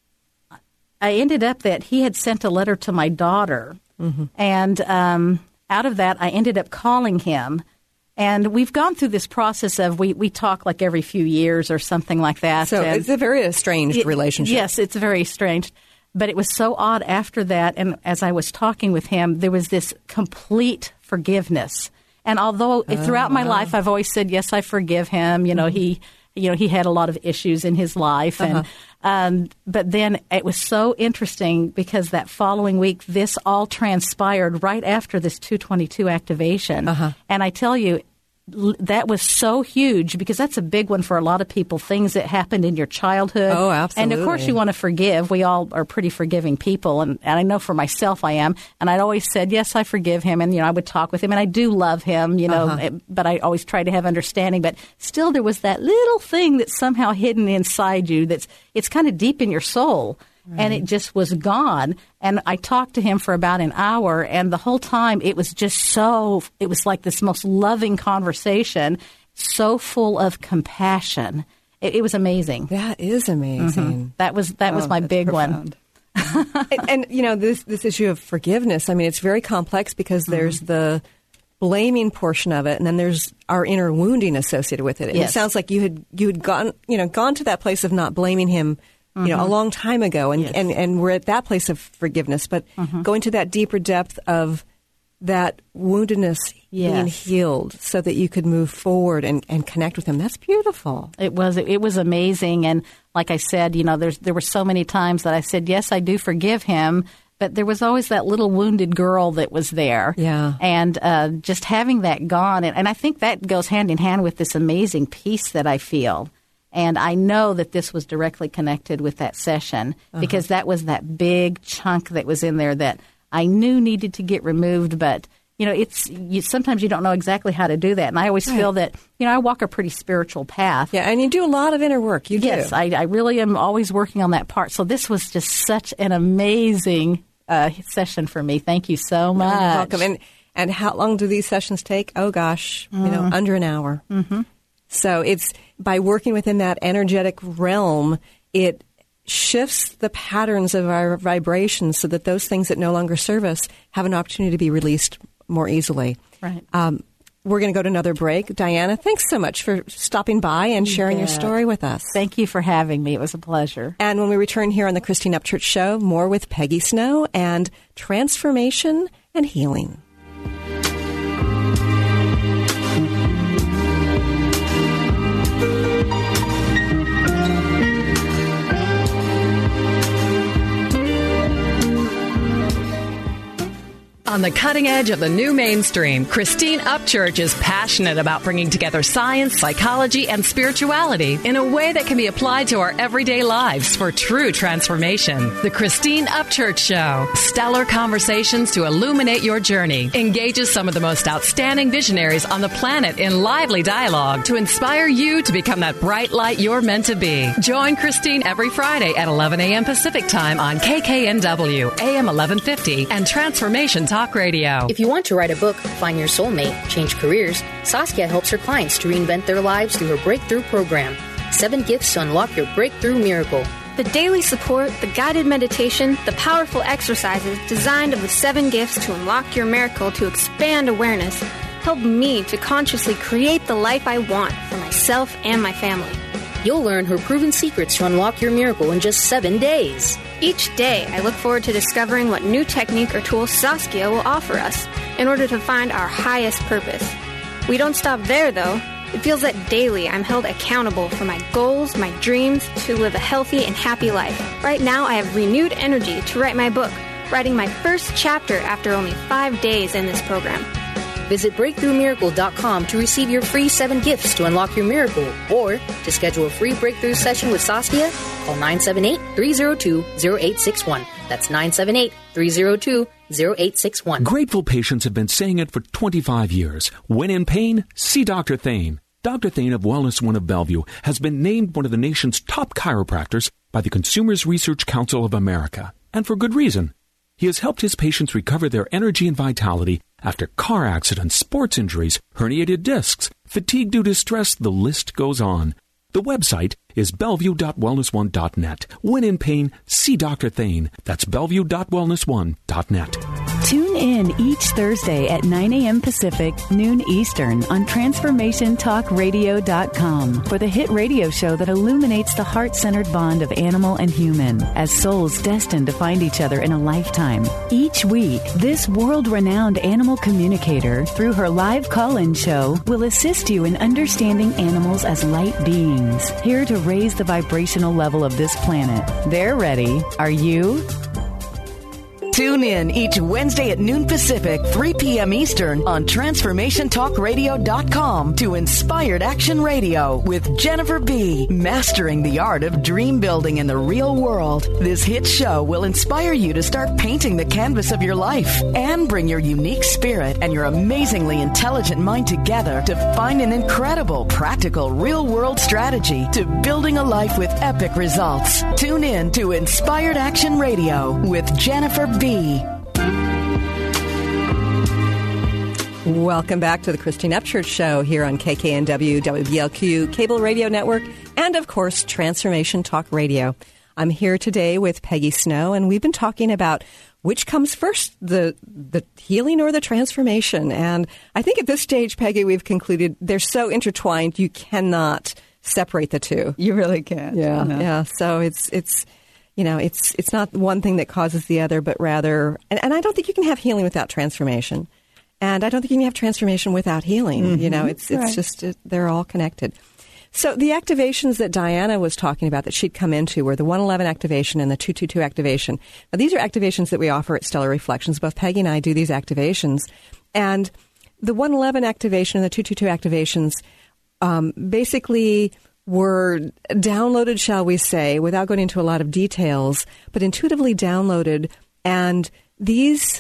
I ended up that he had sent a letter to my daughter, Mm-hmm. and um, out of that, I ended up calling him. And we've gone through this process of we, we talk like every few years or something like that. So and it's a very estranged it- relationship. Yes, it's very strange. But it was so odd after that. And as I was talking with him, there was this complete forgiveness. And although throughout my life, I've always said, yes, I forgive him. You know, he, you know, he had a lot of issues in his life. And, Uh-huh. um, but then it was so interesting because that following week, this all transpired right after this two twenty-two activation. Uh-huh. And I tell you, l- that was so huge because that's a big one for a lot of people, things that happened in your childhood. Oh, And of course absolutely. you want to forgive. We all are pretty forgiving people, and, and I know for myself I am. And I'd always said, yes, I forgive him, and you know I would talk with him, and I do love him, you know, Uh-huh. but I always try to have understanding. But still, there was that little thing that's somehow hidden inside you that's it's kind of deep in your soul. And it just was gone. And I talked to him for about an hour, and the whole time it was just so, it was like this most loving conversation. so full of compassion. It, it was amazing. That is amazing. Mm-hmm. That was that was Oh, my that's big profound. one. and, and, you know, this this issue of forgiveness, I mean, it's very complex because there's mm-hmm. the blaming portion of it, and then there's our inner wounding associated with it. And yes. it sounds like you had you had gone, you know, gone to that place of not blaming him, you mm-hmm. know, a long time ago, and, yes. and, and we're at that place of forgiveness. But mm-hmm. going to that deeper depth of that woundedness yes. being healed so that you could move forward and, and connect with him. That's beautiful. It was it was amazing. And like I said, you know, there's there were so many times that I said, yes, I do forgive him. But there was always that little wounded girl that was there. Yeah. And uh, just having that gone. And, and I think that goes hand in hand with this amazing peace that I feel. And I know that this was directly connected with that session uh-huh. because that was that big chunk that was in there that I knew needed to get removed. But, you know, it's you, sometimes you don't know exactly how to do that. And I always right. feel that, you know, I walk a pretty spiritual path. Yeah, and you do a lot of inner work. You do. Yes, I, I really am always working on that part. So this was just such an amazing uh, session for me. Thank you so much. You're welcome. And, and how long do these sessions take? Oh, gosh, mm. you know, under an hour. Mm-hmm. So it's by working within that energetic realm, it shifts the patterns of our vibrations so that those things that no longer serve us have an opportunity to be released more easily. Right. Um, we're going to go to another break. Diana, thanks so much for stopping by and sharing yeah. your story with us. Thank you for having me. It was a pleasure. And when we return here on the Christine Upchurch Show, more with Peggy Snow and transformation and healing. On the cutting edge of the new mainstream, Christine Upchurch is passionate about bringing together science, psychology, and spirituality in a way that can be applied to our everyday lives for true transformation. The Christine Upchurch Show, stellar conversations to illuminate your journey, engages some of the most outstanding visionaries on the planet in lively dialogue to inspire you to become that bright light you're meant to be. Join Christine every Friday at eleven a.m. Pacific Time on K K N W, A M eleven fifty, and Transformation Talk Radio. If you want to write a book, find your soulmate, change careers, Saskia helps her clients to reinvent their lives through her Breakthrough program. Seven gifts to unlock your breakthrough miracle. The daily support, the guided meditation, the powerful exercises designed of the seven gifts to unlock your miracle to expand awareness helped me to consciously create the life I want for myself and my family. You'll learn her proven secrets to unlock your miracle in just seven days. Each day, I look forward to discovering what new technique or tool Saskia will offer us in order to find our highest purpose. We don't stop there, though. It feels that daily I'm held accountable for my goals, my dreams, to live a healthy and happy life. Right now, I have renewed energy to write my book, writing my first chapter after only five days in this program. Visit breakthrough miracle dot com to receive your free seven gifts to unlock your miracle, or to schedule a free breakthrough session with Saskia, call nine seven eight, three zero two, zero eight six one. That's nine seven eight, three zero two, zero eight six one. Grateful patients have been saying it for twenty-five years. When in pain, see Doctor Thane. Doctor Thane of Wellness One of Bellevue has been named one of the nation's top chiropractors by the Consumers Research Council of America, and for good reason. He has helped his patients recover their energy and vitality after car accidents, sports injuries, herniated discs, fatigue due to stress, the list goes on. The website is bellevue dot wellness one dot net. When in pain, see Doctor Thane. That's bellevue dot wellness one dot net. Tune in each Thursday at nine a.m. Pacific, noon Eastern on transformation talk radio dot com for the hit radio show that illuminates the heart-centered bond of animal and human as souls destined to find each other in a lifetime. Each week, this world-renowned animal communicator, through her live call-in show, will assist you in understanding animals as light beings, here to raise the vibrational level of this planet. They're ready. Are you? Tune in each Wednesday at noon Pacific, three p.m. Eastern on transformation talk radio dot com to Inspired Action Radio with Jennifer B. Mastering the art of dream building in the real world. This hit show will inspire you to start painting the canvas of your life and bring your unique spirit and your amazingly intelligent mind together to find an incredible, practical, real-world strategy to building a life with epic results. Tune in to Inspired Action Radio with Jennifer B. Welcome back to the Christine Upchurch Show here on K K N W, W B L Q, Cable Radio Network, and of course, Transformation Talk Radio. I'm here today with Peggy Snow, and we've been talking about which comes first, the the healing or the transformation. And I think at this stage, Peggy, we've concluded they're so intertwined, you cannot separate the two. You really can't. Yeah, no. yeah. So it's it's you know it's it's not one thing that causes the other, but rather, and, and I don't think you can have healing without transformation. And I don't think you can have transformation without healing. Mm-hmm. You know, it's it's right. just, it, they're all connected. So the activations that Diana was talking about that she'd come into were the one eleven activation and the two two two activation. Now, these are activations that we offer at Stellar Reflections. Both Peggy and I do these activations. And the one eleven activation and the two two two activations um, basically were downloaded, shall we say, without going into a lot of details, but intuitively downloaded. And these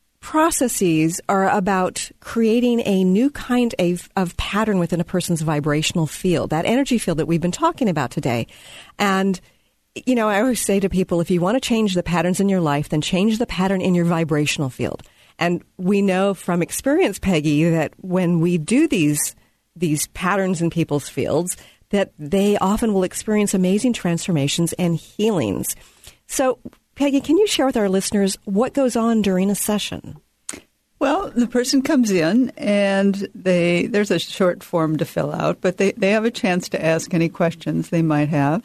processes are about creating a new kind of, of pattern within a person's vibrational field, that energy field that we've been talking about today. And, you know, I always say to people, if you want to change the patterns in your life, then change the pattern in your vibrational field. And we know from experience, Peggy, that when we do these these patterns in people's fields, that they often will experience amazing transformations and healings. So, Peggy, can you share with our listeners what goes on during a session? Well, the person comes in and they there's a short form to fill out, but they, they have a chance to ask any questions they might have.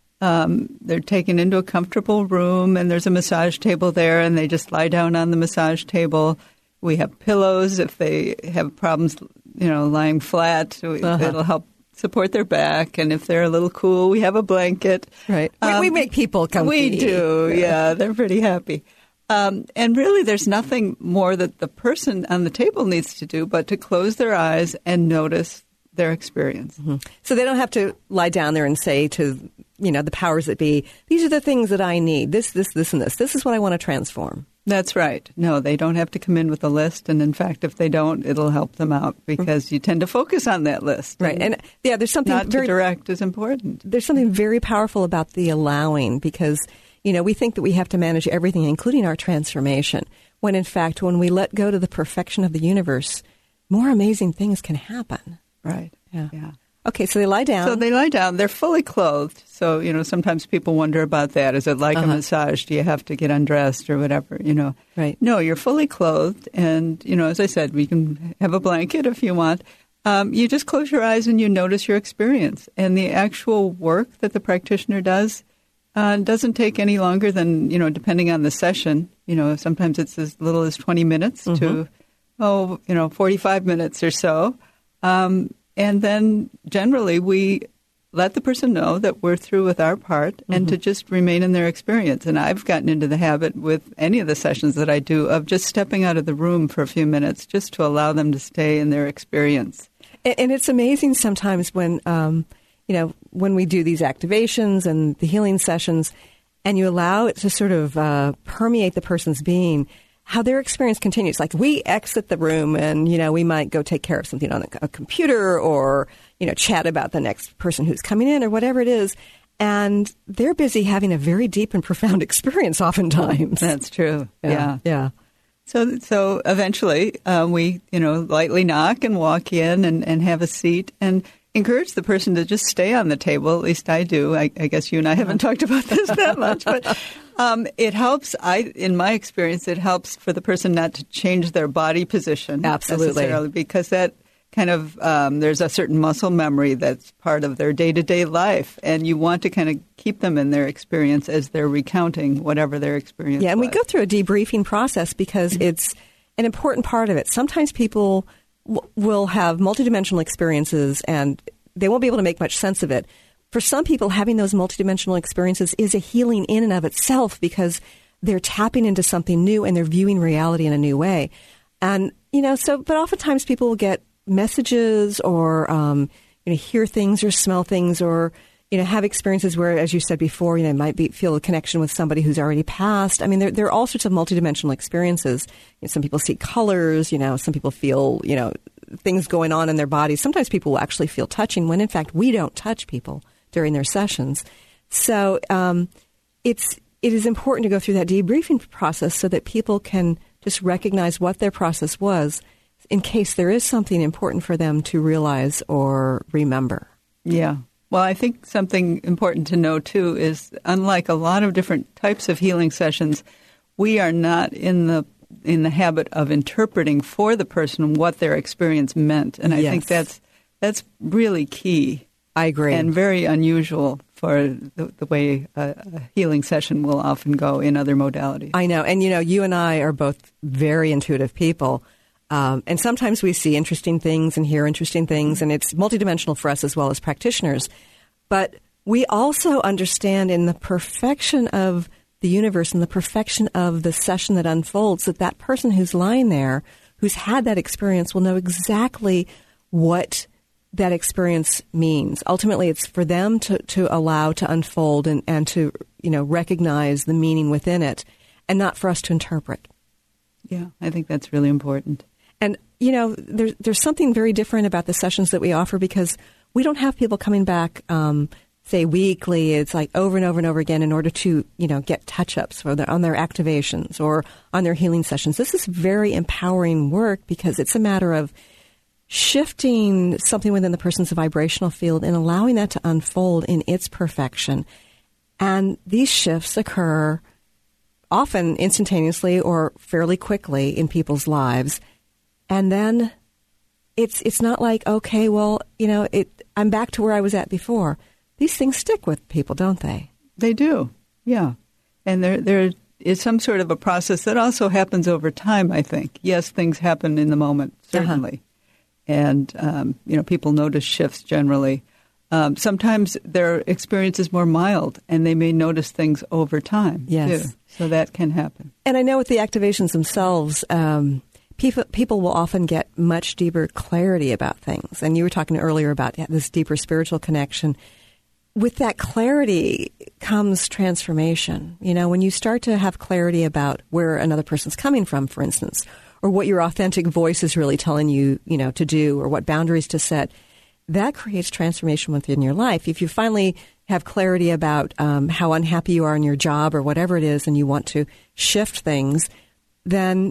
Um, they're taken into a comfortable room, and there's a massage table there, and they just lie down on the massage table. We have pillows if they have problems, you know, lying flat. Uh-huh. It'll help support their back, and if they're a little cool, we have a blanket. Right. Um, we, we make people comfy. We do, yeah. They're pretty happy. Um, and really, there's nothing more that the person on the table needs to do but to close their eyes and notice their experience. Mm-hmm. So they don't have to lie down there and say to, you know, the powers that be, these are the things that I need, this, this, this, and this. This is what I want to transform. That's right. No, they don't have to come in with a list. And in fact, if they don't, it'll help them out because you tend to focus on that list. Right. And, and yeah, there's something not very to direct is important. There's something very powerful about the allowing because, you know, we think that we have to manage everything, including our transformation, when in fact, when we let go to the perfection of the universe, more amazing things can happen. Right. Yeah. Yeah. Okay, so they lie down. So they lie down. They're fully clothed. So, you know, sometimes people wonder about that. Is it like uh-huh. a massage? Do you have to get undressed or whatever, you know? Right. No, you're fully clothed. And, you know, as I said, we can have a blanket if you want. Um, you just close your eyes and you notice your experience. And the actual work that the practitioner does uh, doesn't take any longer than, you know, depending on the session. You know, sometimes it's as little as twenty minutes mm-hmm. to, oh, you know, forty-five minutes or so. Um And then generally we let the person know that we're through with our part mm-hmm. and to just remain in their experience. And I've gotten into the habit with any of the sessions that I do of just stepping out of the room for a few minutes just to allow them to stay in their experience. And, and it's amazing sometimes when, um, you know, when we do these activations and the healing sessions and you allow it to sort of uh, permeate the person's being, how their experience continues. Like we exit the room and, you know, we might go take care of something on a, a computer or, you know, chat about the next person who's coming in or whatever it is. And they're busy having a very deep and profound experience oftentimes. That's true. Yeah. Yeah. yeah. So so eventually um, we, you know, lightly knock and walk in and, and have a seat and encourage the person to just stay on the table. At least I do. I, I guess you and I haven't talked about this that much, but um, it helps. I, in my experience, it helps for the person not to change their body position. Absolutely, necessarily, because that kind of um, there's a certain muscle memory that's part of their day-to-day life, and you want to kind of keep them in their experience as they're recounting whatever their experience. Yeah, and was. we go through a debriefing process because it's an important part of it. Sometimes people w- will have multidimensional experiences, and they won't be able to make much sense of it. For some people, having those multidimensional experiences is a healing in and of itself because they're tapping into something new and they're viewing reality in a new way. And, you know, so, but oftentimes people will get messages or, um, you know, hear things or smell things or, you know, have experiences where, as you said before, you know, might be, feel a connection with somebody who's already passed. I mean, there, there are all sorts of multidimensional experiences. You know, some people see colors, you know, some people feel, you know, things going on in their bodies. Sometimes people will actually feel touching when, in fact, we don't touch people during their sessions. So um, it's it is important to go through that debriefing process so that people can just recognize what their process was in case there is something important for them to realize or remember. Yeah. Well, I think something important to know, too, is unlike a lot of different types of healing sessions, we are not in the in the habit of interpreting for the person what their experience meant. And I yes. think that's that's really key. I agree. And very unusual for the, the way a, a healing session will often go in other modalities. I know. And, you know, you and I are both very intuitive people. Um, and sometimes we see interesting things and hear interesting things, and it's multidimensional for us as well as practitioners. But we also understand in the perfection of the universe and the perfection of the session that unfolds that that person who's lying there, who's had that experience, will know exactly what that experience means. Ultimately, it's for them to, to allow to unfold and, and to, you know, recognize the meaning within it, and not for us to interpret. Yeah, I think that's really important. And, you know, there's, there's something very different about the sessions that we offer, because we don't have people coming back, um, say, weekly. It's like over and over and over again in order to, you know, get touch-ups or their, on their activations or on their healing sessions. This is very empowering work, because it's a matter of shifting something within the person's vibrational field and allowing that to unfold in its perfection. And these shifts occur often instantaneously or fairly quickly in people's lives. And then it's it's not like, okay, well, you know, it, I'm back to where I was at before. These things stick with people, don't they? They do, yeah. And there there is some sort of a process that also happens over time, I think. Yes, things happen in the moment, certainly. Uh-huh. And, um, you know, people notice shifts generally. Um, sometimes their experience is more mild, and they may notice things over time, yes. too. So that can happen. And I know with the activations themselves, um, people, people will often get much deeper clarity about things. And you were talking earlier about this deeper spiritual connection. With that clarity comes transformation. You know, when you start to have clarity about where another person's coming from, for instance, or what your authentic voice is really telling you, you know, to do, or what boundaries to set, that creates transformation within your life. If you finally have clarity about um, how unhappy you are in your job or whatever it is, and you want to shift things, then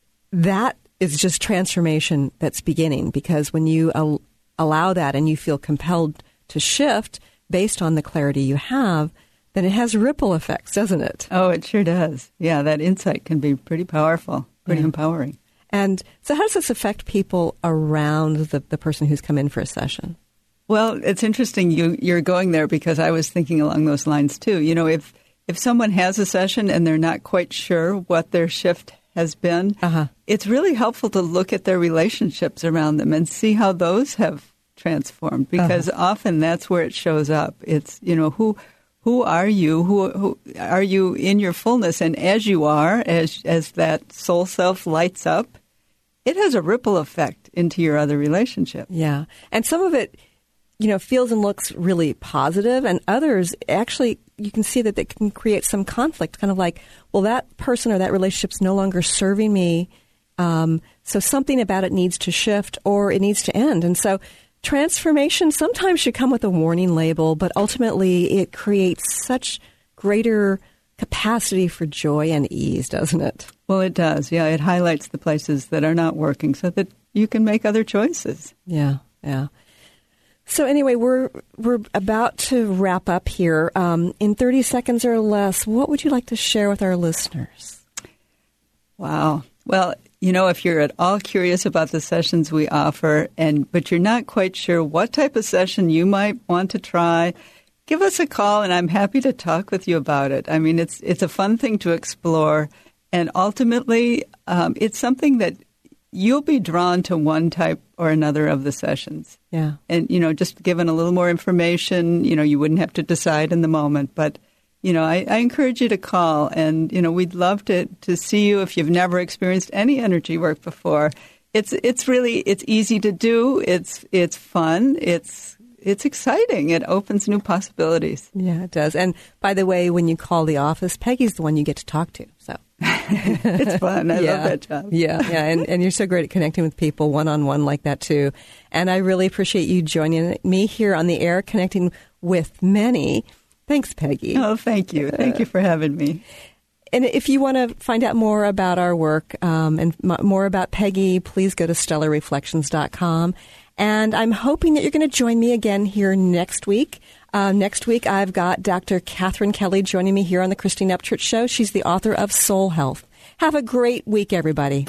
that is just transformation that's beginning. Because when you al- allow that and you feel compelled to shift based on the clarity you have, then it has ripple effects, doesn't it? Oh, it sure does. Yeah, that insight can be pretty powerful, pretty yeah. empowering. And so how does this affect people around the, the person who's come in for a session? Well, it's interesting you, you're going there, because I was thinking along those lines, too. You know, if, if someone has a session and they're not quite sure what their shift has been, uh-huh. it's really helpful to look at their relationships around them and see how those have transformed, because uh-huh. often that's where it shows up. It's, you know, who who are you? Who, who are you in your fullness? And as you are, as as that soul self lights up, it has a ripple effect into your other relationship. Yeah. And some of it, you know, feels and looks really positive, and others actually, you can see that they can create some conflict, kind of like, well, that person or that relationship's no longer serving me, um, so something about it needs to shift or it needs to end. And so transformation sometimes should come with a warning label, but ultimately it creates such greater capacity for joy and ease, doesn't it? Well, it does. Yeah, it highlights the places that are not working so that you can make other choices. Yeah, yeah. So anyway, we're we're about to wrap up here. Um, in thirty seconds or less, what would you like to share with our listeners? Wow. Well, you know, if you're at all curious about the sessions we offer, and but you're not quite sure what type of session you might want to try, give us a call, and I'm happy to talk with you about it. I mean, it's it's a fun thing to explore, and ultimately, um, it's something that you'll be drawn to one type or another of the sessions. Yeah. And, you know, just given a little more information, you know, you wouldn't have to decide in the moment. But, you know, I, I encourage you to call. And, you know, we'd love to, to see you if you've never experienced any energy work before. It's it's really, it's easy to do. It's it's fun. It's it's exciting. It opens new possibilities. Yeah, it does. And by the way, when you call the office, Peggy's the one you get to talk to. So it's fun. I yeah. love that job. Yeah, yeah. And, and you're so great at connecting with people one-on-one like that, too. And I really appreciate you joining me here on the air, connecting with many. Thanks, Peggy. Oh, thank you. Thank you for having me. and if you want to find out more about our work um, and m- more about Peggy, please go to stellar reflections dot com. And I'm hoping that you're going to join me again here next week. Uh, next week, I've got Doctor Catherine Kelly joining me here on the Christine Upchurch Show. She's the author of Soul Health. Have a great week, everybody.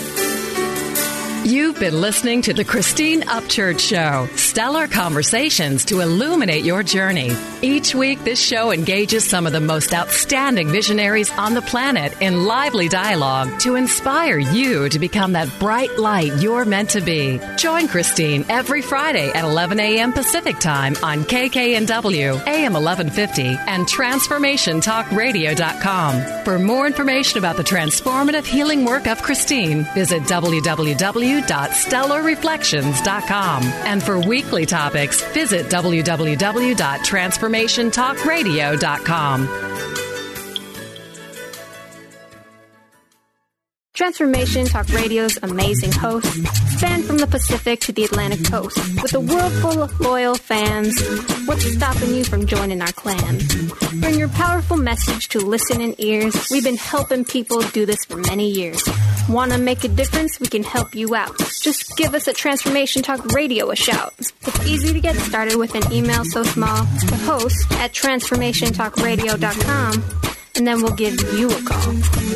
You've been listening to the Christine Upchurch Show, stellar conversations to illuminate your journey. Each week, this show engages some of the most outstanding visionaries on the planet in lively dialogue to inspire you to become that bright light you're meant to be. Join Christine every Friday at eleven a.m. Pacific Time on K K N W, A M eleven fifty, and transformation talk radio dot com. For more information about the transformative healing work of Christine, visit w w w dot stellar reflections dot com. And for weekly topics, visit w w w dot transformation talk radio dot com. Transformation Talk Radio's amazing hosts span from the Pacific to the Atlantic coast. With a world full of loyal fans, what's stopping you from joining our clan? Bring your powerful message to listening ears. We've been helping people do this for many years. Want to make a difference? We can help you out. Just give us at Transformation Talk Radio a shout. It's easy to get started with an email so small to host at transformation talk radio dot com, and then we'll give you a call.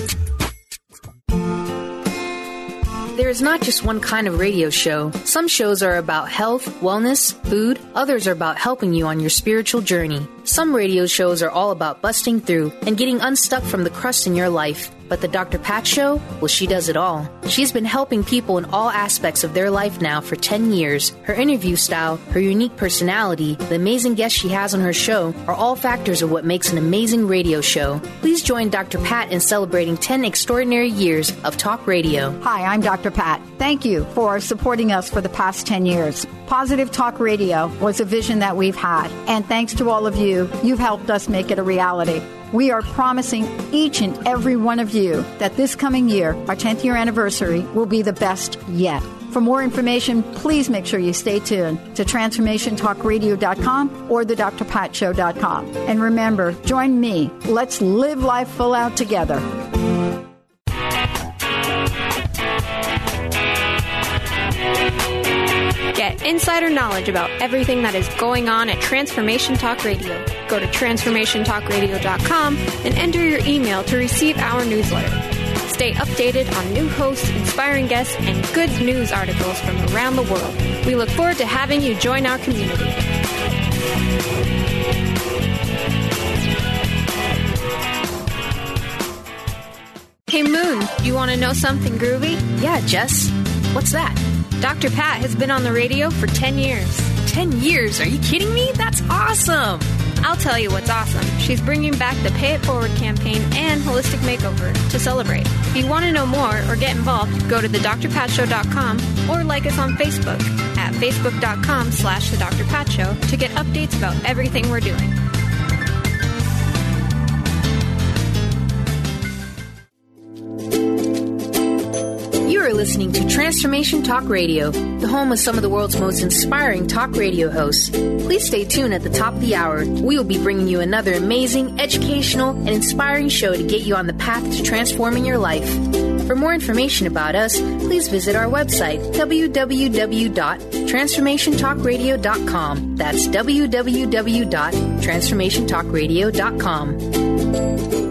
There is not just one kind of radio show. Some shows are about health, wellness, food. Others are about helping you on your spiritual journey. Some radio shows are all about busting through and getting unstuck from the crust in your life. But the Doctor Pat Show? Well, she does it all. She's been helping people in all aspects of their life now for ten years. Her interview style, her unique personality, the amazing guests she has on her show are all factors of what makes an amazing radio show. Please join Doctor Pat in celebrating ten extraordinary years of talk radio. Hi, I'm Doctor Pat. Thank you for supporting us for the past ten years. Positive Talk Radio was a vision that we've had, and thanks to all of you, you've helped us make it a reality. We are promising each and every one of you that this coming year, our tenth year anniversary, will be the best yet. For more information, please make sure you stay tuned to transformation talk radio dot com or the dr pat show dot com. And remember, join me. Let's live life full out together. Get insider knowledge about everything that is going on at Transformation Talk Radio. Go to transformation talk radio dot com and enter your email to receive our newsletter. Stay updated on new hosts, inspiring guests, and good news articles from around the world. We look forward to having you join our community. Hey Moon, you want to know something groovy? Yeah, Jess. What's that? Doctor Pat has been on the radio for ten years. ten years? Are you kidding me? That's awesome! I'll tell you what's awesome. She's bringing back the Pay It Forward campaign and Holistic Makeover to celebrate. If you want to know more or get involved, go to the dr pat show dot com or like us on Facebook at facebook dot com slash the Doctor Pat Show to get updates about everything we're doing. You are listening to Transformation Talk Radio, the home of some of the world's most inspiring talk radio hosts. Please stay tuned at the top of the hour. We will be bringing you another amazing, educational, and inspiring show to get you on the path to transforming your life. For more information about us, please visit our website, w w w dot transformation talk radio dot com. That's w w w dot transformation talk radio dot com.